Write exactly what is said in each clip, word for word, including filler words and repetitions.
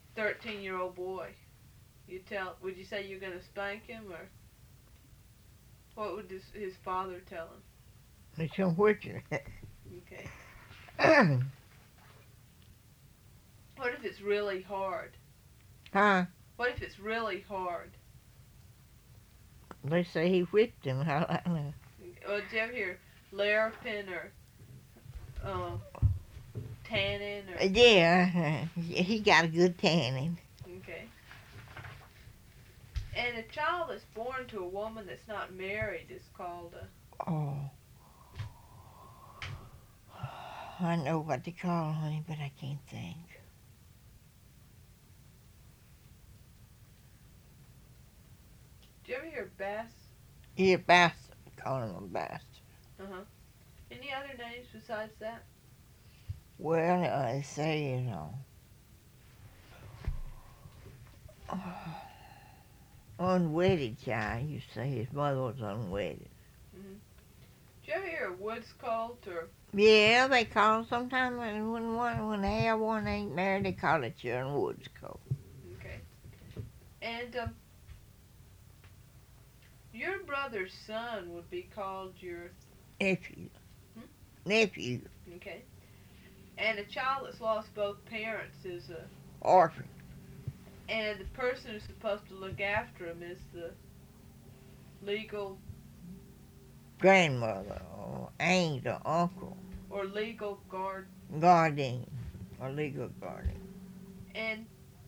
thirteen-year-old boy, you tell, would you say you're going to spank him, or what would his, his father tell him? It's some whicher. Okay. What if it's really hard? Huh? What if it's really hard? They say he whipped him. I don't know. Well, did you ever hear Larapin or uh, tannin? Or, Yeah, he got a good tanning. okay. And a child that's born to a woman that's not married is called a... Oh. I know what they call honey, but I can't think. Did you ever hear Bass? Yeah, bastard. Call him a bastard. Uh-huh. Any other names besides that? Well, I say, you know, unwedded child. You say his mother was unwedded. Mm-hmm. Did you ever hear a woods cult or... Yeah, they call sometimes when when one when they have one ain't married, they call it your woods coat. Okay. And um, your brother's son would be called your... Nephew. Hmm? Nephew. Okay. And a child that's lost both parents is a... Orphan. And the person who's supposed to look after him is the legal... Grandmother or aunt or uncle. Or legal guard. Guardian. Or legal guardian. And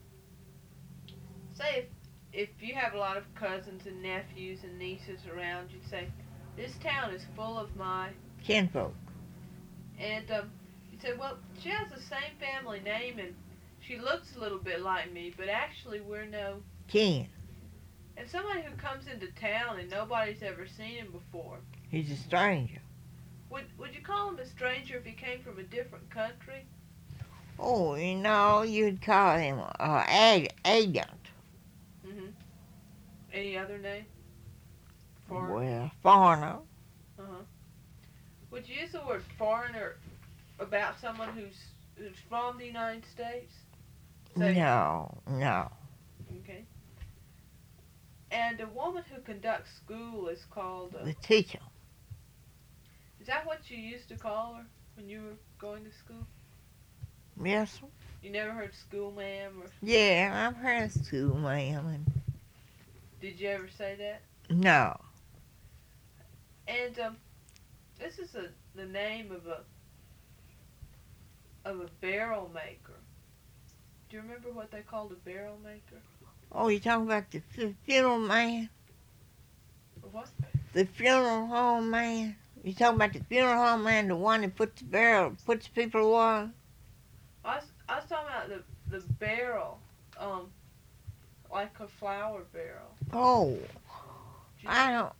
say if, if you have a lot of cousins and nephews and nieces around, you'd say, this town is full of my... Kinfolk. And um, you'd say, well, she has the same family name and she looks a little bit like me, but actually we're no... Kin. And somebody who comes into town and nobody's ever seen him before, He's a stranger. would would you call him a stranger if he came from a different country? Oh, you know, you'd call him uh, ag- agent. Mm-hmm. Any other name? For... Well, foreigner. Uh-huh. Would you use the word foreigner about someone who's who's from the United States? Say, No, no. okay. And a woman who conducts school is called... A, The teacher. is that what you used to call her when you were going to school? Yes. You never heard school ma'am? Or Yeah, I've heard of school, ma'am. And did you ever say that? no. And um, this is a, the name of a of a barrel maker. Do you remember what they called a barrel maker? Oh, you talking about the fu- funeral man? What? The funeral home man? You talking about the funeral home man, the one that puts the barrel, puts people away? I was, I was talking about the, the barrel, um, like a flour barrel. Oh, Do you I don't.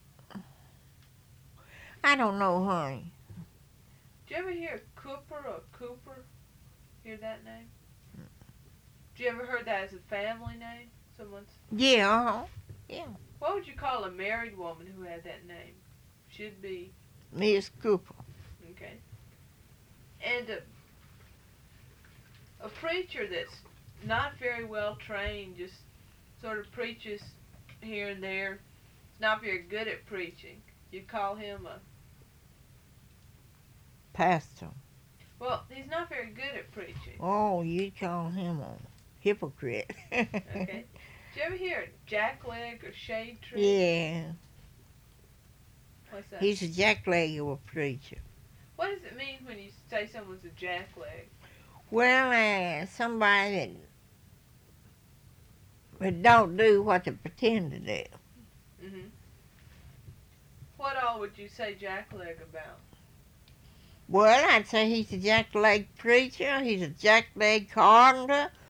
I don't know, honey. Do you ever hear Cooper or Cooper? Hear that name? Do you ever heard that as a family name? Someone's... Yeah, uh-huh. Yeah. What would you call a married woman who had that name? Should be... Miss Cooper. Okay. And a, a preacher that's not very well trained, just sort of preaches here and there, is not very good at preaching. You call him a... Pastor. Well, he's not very good at preaching. Oh, you call him a hypocrite. Okay. Did you ever hear jackleg or shade tree? Yeah. What's that? He's a jackleg of a preacher. What does it mean when you say someone's a jackleg? Well, uh, somebody that, that don't do what they pretend to do. Mm-hmm. What all would you say jackleg about? Well, I'd say he's a jackleg preacher, he's a jackleg carpenter,